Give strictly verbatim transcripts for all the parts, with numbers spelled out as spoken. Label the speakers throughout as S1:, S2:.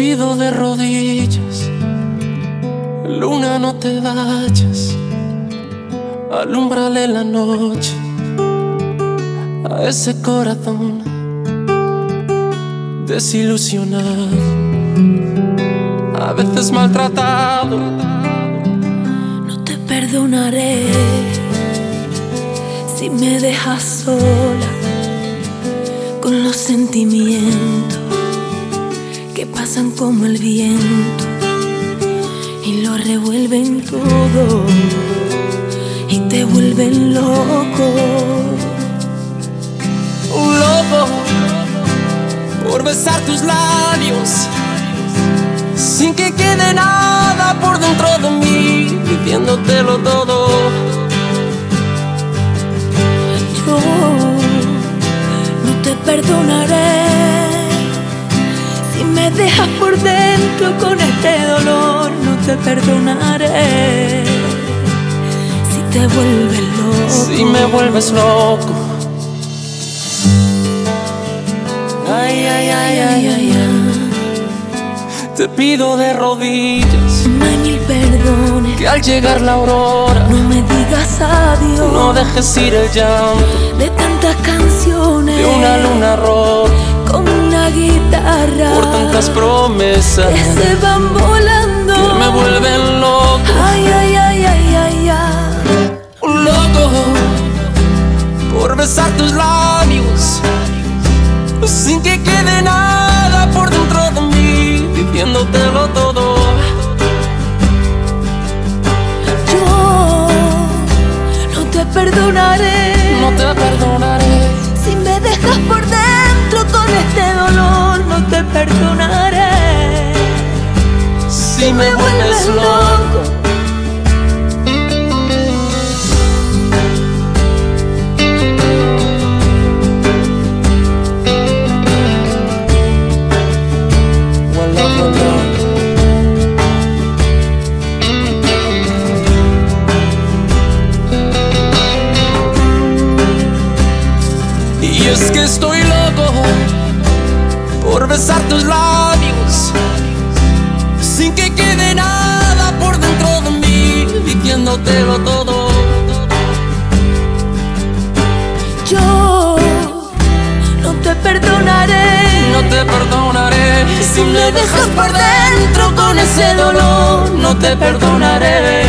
S1: pido de rodillas, luna, no te vayas, alúmbrale la noche a ese corazón desilusionado, a veces maltratado.
S2: No te perdonaré si me dejas sola con los sentimientos que pasan como el viento y lo revuelven todo y te vuelven loco.
S1: Un loco por besar tus labios sin que quede nada por dentro de mí, pidiéndotelo todo.
S2: Yo no te perdonaré si me dejas por dentro con este dolor. No te perdonaré si te vuelves loco.
S1: Si me vuelves loco. Ay, ay, ay, ay, ay, ay. Te pido de rodillas,
S2: no hay mil perdones,
S1: que al llegar la aurora
S2: no me digas adiós.
S1: No dejes ir el llanto
S2: de tantas canciones,
S1: de una luna rota
S2: con una guitarra,
S1: por tantas promesas
S2: que se van volando,
S1: que me vuelven loco.
S2: Ay, ay, ay, ay, ay, ay.
S1: Un loco por besar tus labios sin que quede nada por dentro de mí, pidiéndotelo todo.
S2: Yo no te perdonaré,
S1: no te perdonaré
S2: si me dejas por dentro con este dolor. No te perdonaré
S1: si, si me, me vuelves loco, loco. Y es que estoy loco por besar tus labios sin que quede nada por dentro de mí, diciéndotelo todo.
S2: Yo no te perdonaré,
S1: no te perdonaré
S2: si me dejas por dentro con ese dolor. No te perdonaré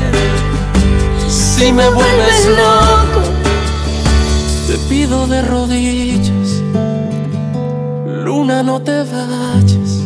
S1: si me vuelves loco. Te pido de rodillas, luna, no te vayas,